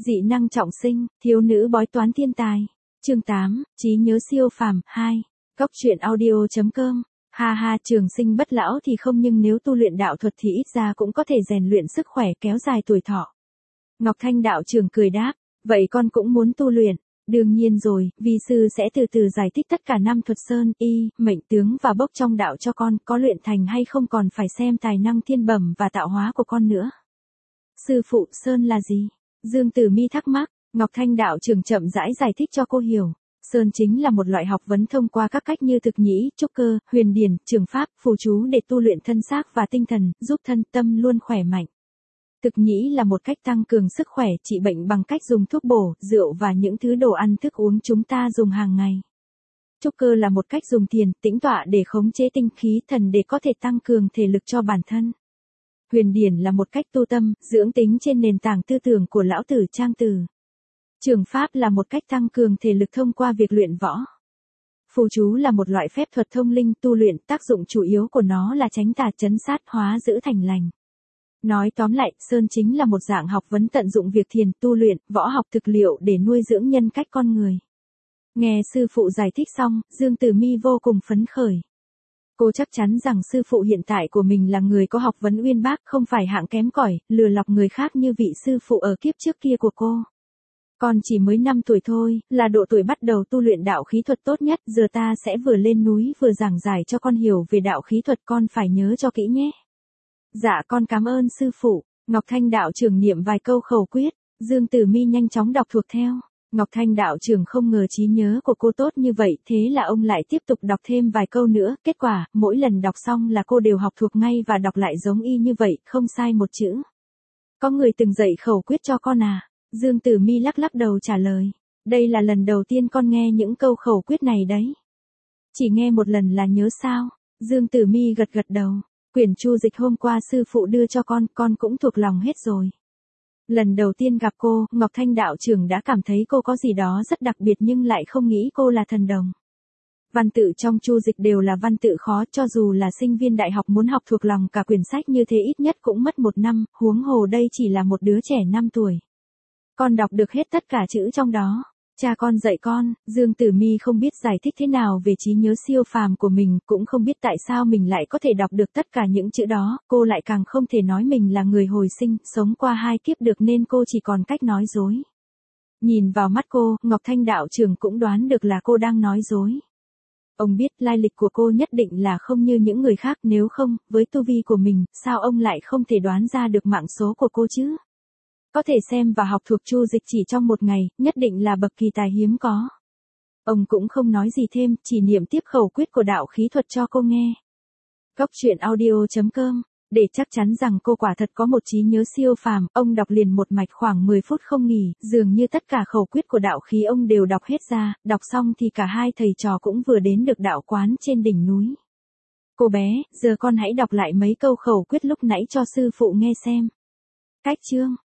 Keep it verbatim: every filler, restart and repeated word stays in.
Dị năng trọng sinh, thiếu nữ bói toán thiên tài. Chương tám, trí nhớ siêu phàm, hai. Góc truyện audio chấm com. Ha ha, trường sinh bất lão thì không, nhưng nếu tu luyện đạo thuật thì ít ra cũng có thể rèn luyện sức khỏe, kéo dài tuổi thọ. Ngọc Thanh đạo trưởng cười đáp, vậy con cũng muốn tu luyện. Đương nhiên rồi, vi sư sẽ từ từ giải thích tất cả năm thuật sơn, y, mệnh tướng và bốc trong đạo cho con, có luyện thành hay không còn phải xem tài năng thiên bẩm và tạo hóa của con nữa. Sư phụ, sơn là gì? Dương Tử Mi thắc mắc. Ngọc Thanh đạo trưởng chậm rãi giải thích cho cô hiểu. Sơn chính là một loại học vấn thông qua các cách như thực nhĩ, trúc cơ, huyền điển, trường pháp, phù chú để tu luyện thân xác và tinh thần, giúp thân tâm luôn khỏe mạnh. Thực nhĩ là một cách tăng cường sức khỏe, trị bệnh bằng cách dùng thuốc bổ, rượu và những thứ đồ ăn thức uống chúng ta dùng hàng ngày. Trúc cơ là một cách dùng thiền, tĩnh tọa để khống chế tinh khí thần để có thể tăng cường thể lực cho bản thân. Huyền điển là một cách tu tâm, dưỡng tính trên nền tảng tư tưởng của lão tử Trang Tử. Trường pháp là một cách tăng cường thể lực thông qua việc luyện võ. Phù chú là một loại phép thuật thông linh tu luyện, tác dụng chủ yếu của nó là tránh tà, trấn sát, hóa giữ thành lành. Nói tóm lại, sơn chính là một dạng học vấn tận dụng việc thiền, tu luyện, võ học thực liệu để nuôi dưỡng nhân cách con người. Nghe sư phụ giải thích xong, Dương Tử Mi vô cùng phấn khởi. Cô chắc chắn rằng sư phụ hiện tại của mình là người có học vấn uyên bác, không phải hạng kém cỏi, lừa lọc người khác như vị sư phụ ở kiếp trước kia của cô. Con chỉ mới năm tuổi thôi, là độ tuổi bắt đầu tu luyện đạo khí thuật tốt nhất, giờ ta sẽ vừa lên núi vừa giảng giải cho con hiểu về đạo khí thuật, con phải nhớ cho kỹ nhé. Dạ con cảm ơn sư phụ. Ngọc Thanh đạo trưởng niệm vài câu khẩu quyết, Dương Tử Mi nhanh chóng đọc thuộc theo. Ngọc Thanh đạo trưởng không ngờ trí nhớ của cô tốt như vậy, thế là ông lại tiếp tục đọc thêm vài câu nữa, kết quả, mỗi lần đọc xong là cô đều học thuộc ngay và đọc lại giống y như vậy, không sai một chữ. Có người từng dạy khẩu quyết cho con à? Dương Tử Mi lắc lắc đầu trả lời, đây là lần đầu tiên con nghe những câu khẩu quyết này đấy. Chỉ nghe một lần là nhớ sao? Dương Tử Mi gật gật đầu, quyển chu dịch hôm qua sư phụ đưa cho con, con cũng thuộc lòng hết rồi. Lần đầu tiên gặp cô, Ngọc Thanh đạo trưởng đã cảm thấy cô có gì đó rất đặc biệt nhưng lại không nghĩ cô là thần đồng. Văn tự trong chu dịch đều là văn tự khó, cho dù là sinh viên đại học muốn học thuộc lòng cả quyển sách như thế ít nhất cũng mất một năm, huống hồ đây chỉ là một đứa trẻ năm tuổi. Con đọc được hết tất cả chữ trong đó. Cha con dạy con. Dương Tử Mi không biết giải thích thế nào về trí nhớ siêu phàm của mình, cũng không biết tại sao mình lại có thể đọc được tất cả những chữ đó, cô lại càng không thể nói mình là người hồi sinh, sống qua hai kiếp được nên cô chỉ còn cách nói dối. Nhìn vào mắt cô, Ngọc Thanh đạo trưởng cũng đoán được là cô đang nói dối. Ông biết lai lịch của cô nhất định là không như những người khác, nếu không, với tu vi của mình, sao ông lại không thể đoán ra được mạng số của cô chứ? Có thể xem và học thuộc chu dịch chỉ trong một ngày, nhất định là bậc kỳ tài hiếm có. Ông cũng không nói gì thêm, chỉ niệm tiếp khẩu quyết của đạo khí thuật cho cô nghe. Góc truyện audio chấm com. Để chắc chắn rằng cô quả thật có một trí nhớ siêu phàm, ông đọc liền một mạch khoảng mười phút không nghỉ, dường như tất cả khẩu quyết của đạo khí ông đều đọc hết ra, đọc xong thì cả hai thầy trò cũng vừa đến được đạo quán trên đỉnh núi. Cô bé, giờ con hãy đọc lại mấy câu khẩu quyết lúc nãy cho sư phụ nghe xem. Cách chương.